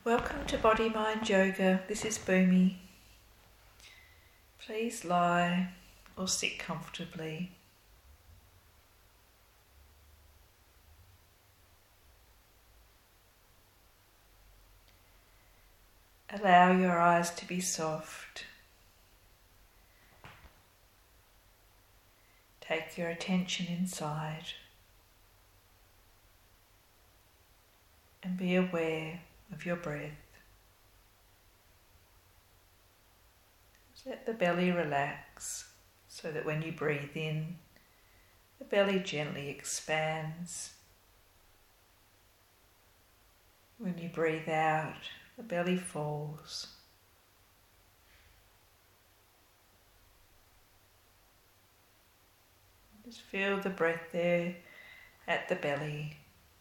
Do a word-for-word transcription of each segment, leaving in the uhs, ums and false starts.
Welcome to Body Mind Yoga. This is Bhumi. Please lie or sit comfortably. Allow your eyes to be soft. Take your attention inside and be aware of your breath. Let the belly relax so that when you breathe in, the belly gently expands. When you breathe out, the belly falls. Just feel the breath there at the belly.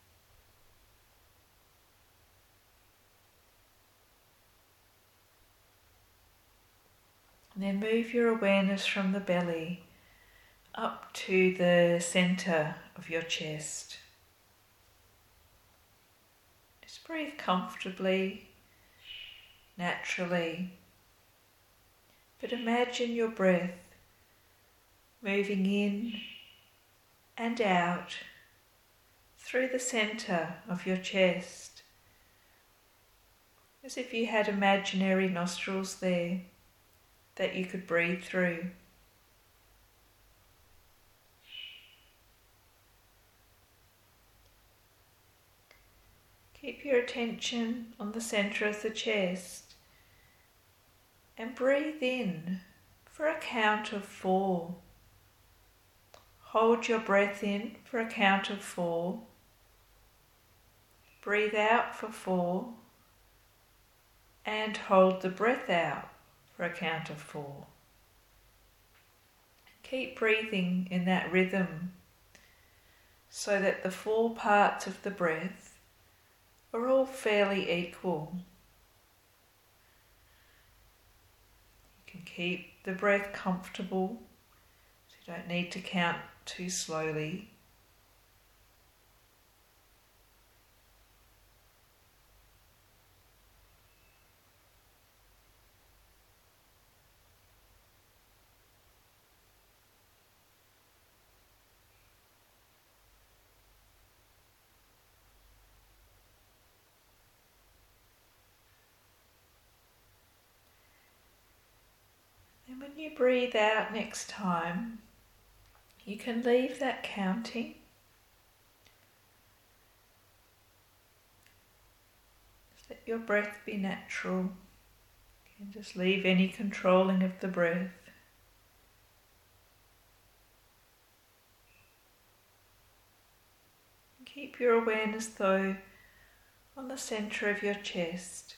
And then move your awareness from the belly up to the center of your chest. Just breathe comfortably, naturally, but imagine your breath moving in and out through the center of your chest, as if you had imaginary nostrils there that you could breathe through. Keep your attention on the center of the chest and breathe in for a count of four. Hold your breath in for a count of four. Breathe out for four and hold the breath out for a count of four. Keep breathing in that rhythm so that the four parts of the breath are all fairly equal. You can keep the breath comfortable, so you don't need to count too slowly. And when you breathe out next time, you can leave that counting. Just let your breath be natural. You can just leave any controlling of the breath. Keep your awareness though on the center of your chest.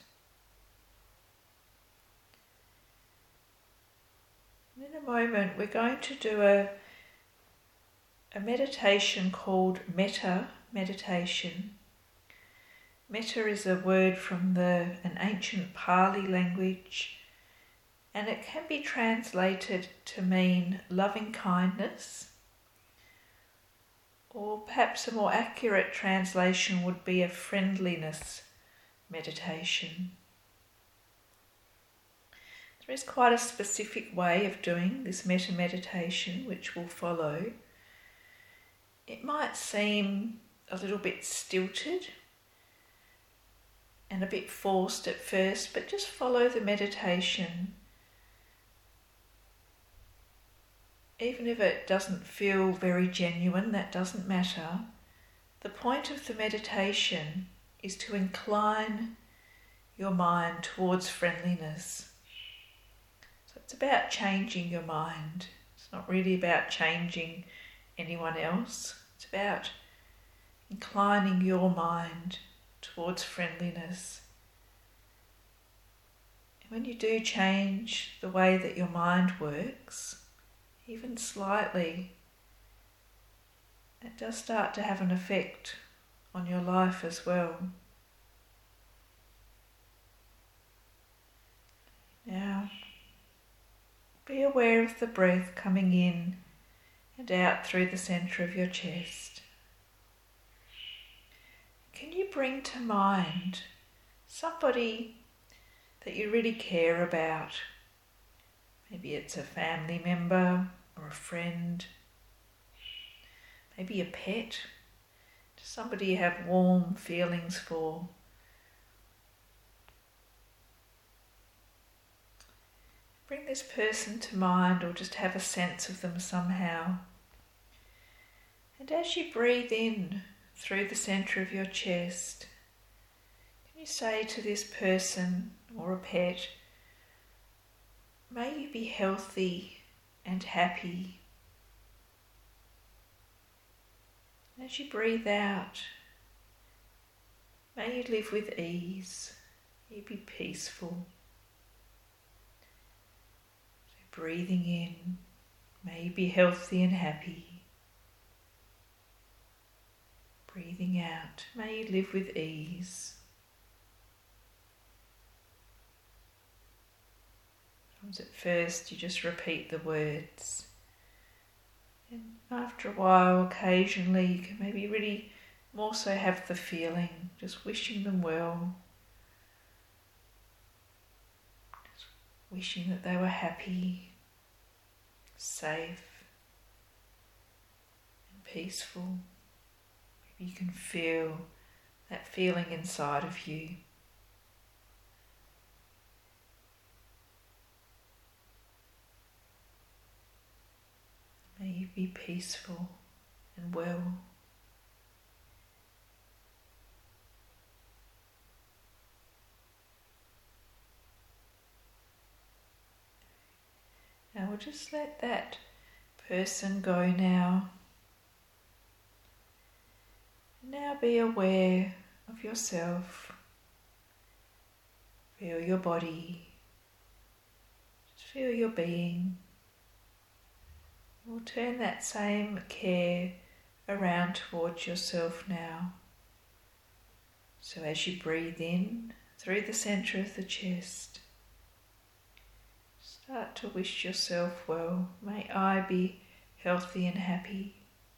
In a moment we're going to do a, a meditation called metta meditation. Metta is a word from the an ancient Pali language, and it can be translated to mean loving kindness, or perhaps a more accurate translation would be a friendliness meditation. There is quite a specific way of doing this metta meditation which will follow. It might seem a little bit stilted and a bit forced at first, but just follow the meditation. Even if it doesn't feel very genuine, that doesn't matter. The point of the meditation is to incline your mind towards friendliness. It's about changing your mind. It's not really about changing anyone else. It's about inclining your mind towards friendliness. And when you do change the way that your mind works, even slightly, it does start to have an effect on your life as well. Now, be aware of the breath coming in and out through the center of your chest. Can you bring to mind somebody that you really care about. Maybe it's a family member or a friend, maybe a pet, just somebody you have warm feelings for. Bring this person to mind, or just have a sense of them somehow. And as you breathe in through the centre of your chest, can you say to this person or a pet, may you be healthy and happy. As you breathe out, may you live with ease, may you be peaceful. So breathing in, may you be healthy and happy. Breathing out, may you live with ease. Sometimes at first you just repeat the words, and after a while, occasionally, you can maybe really more so have the feeling, just wishing them well, just wishing that they were happy, safe and peaceful. Maybe you can feel that feeling inside of you. May you be peaceful and well. Now we'll just let that person go now. Now be aware of yourself. Feel your body. Just feel your being. We'll turn that same care around towards yourself now. So as you breathe in through the centre of the chest, start to wish yourself well. May I be healthy and happy.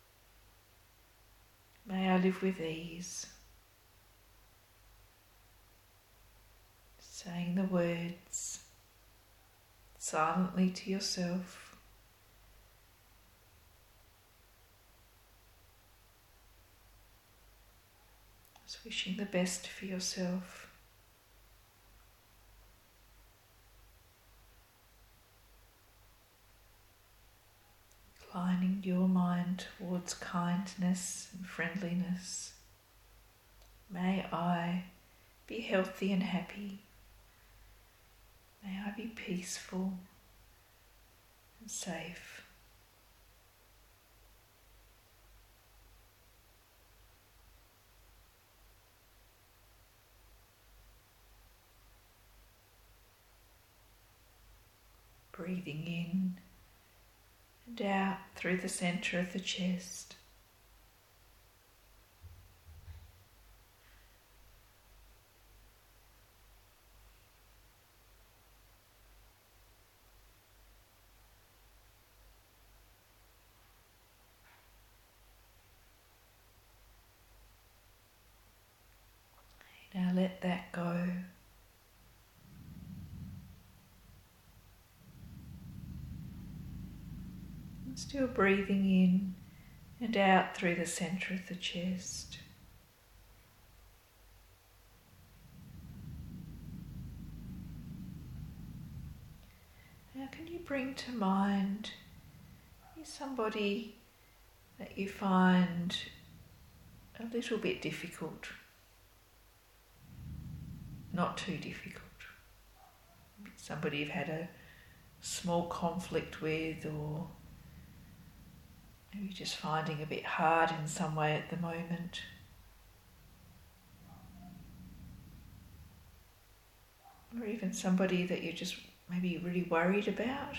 May I live with ease. Saying the words silently to yourself. Just wishing the best for yourself. Inclining your mind towards kindness and friendliness. May I be healthy and happy. May I be peaceful and safe. Breathing in and out through the centre of the chest. Now let that go. Still breathing in and out through the centre of the chest. Now can you bring to mind somebody that you find a little bit difficult? Not too difficult. Somebody you've had a small conflict with, or maybe just finding a bit hard in some way at the moment. Or even somebody that you're just maybe really worried about.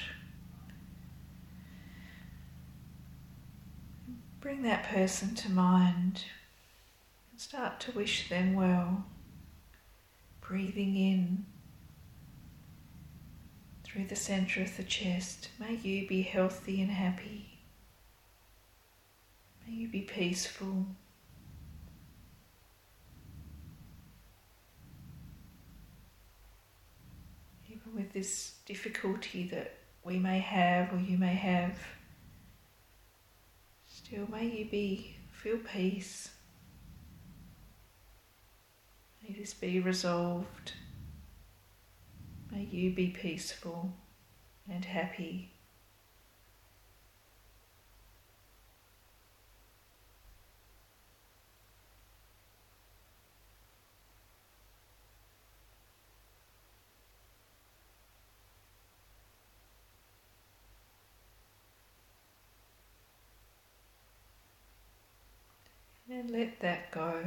Bring that person to mind and start to wish them well. Breathing in through the centre of the chest. May you be healthy and happy. May you be peaceful. this difficulty that we may have or you may have, still may you be, feel peace. May this be resolved. May you be peaceful and happy. And let that go.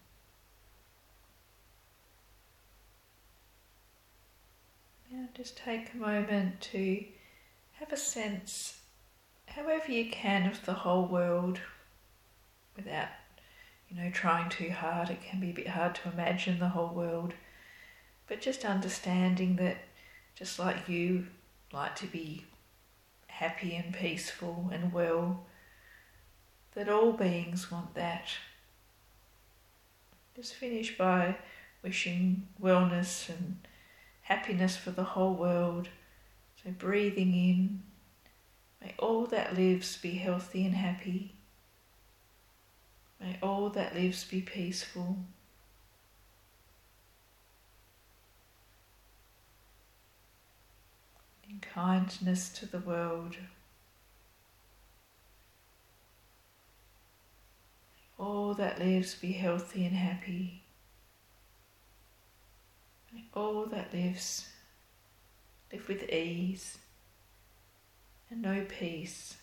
Now just take a moment to have a sense, however you can, of the whole world without, you know, trying too hard. It can be a bit hard to imagine the whole world, but just understanding that just like you like to be happy and peaceful and well, that all beings want that. Just finish by wishing wellness and happiness for the whole world. So breathing in, may all that lives be healthy and happy. May all that lives be peaceful. In kindness to the world. All that lives be healthy and happy. May all that lives live with ease and know peace.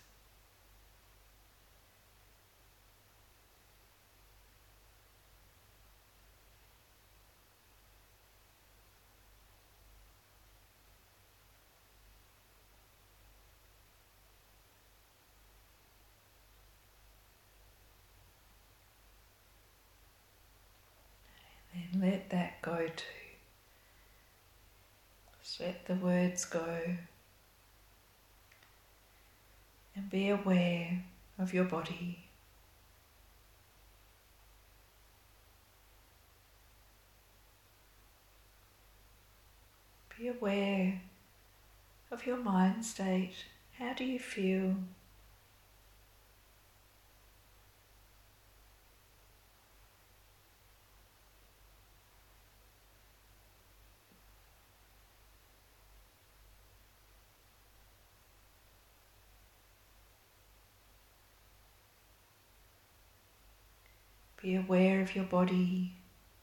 And let that go too. Just let the words go. And be aware of your body. Be aware of your mind state. How do you feel? Be aware of your body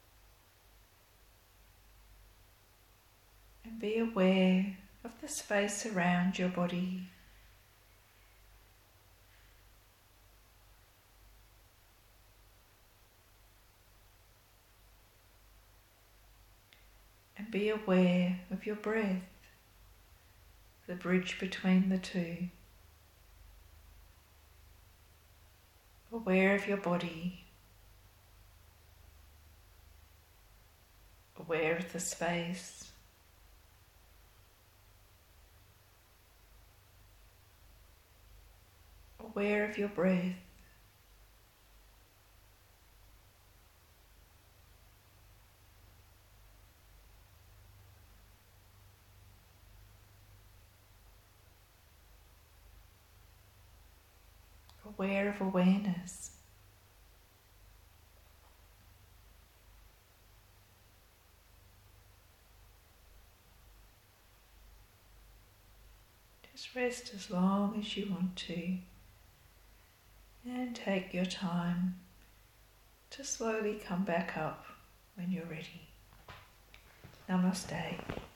and be aware of the space around your body. And be aware of your breath, the bridge between the two. Aware of your body. Aware of the space. Aware of your breath. Aware of awareness. Just rest as long as you want to, and take your time to slowly come back up when you're ready. Namaste.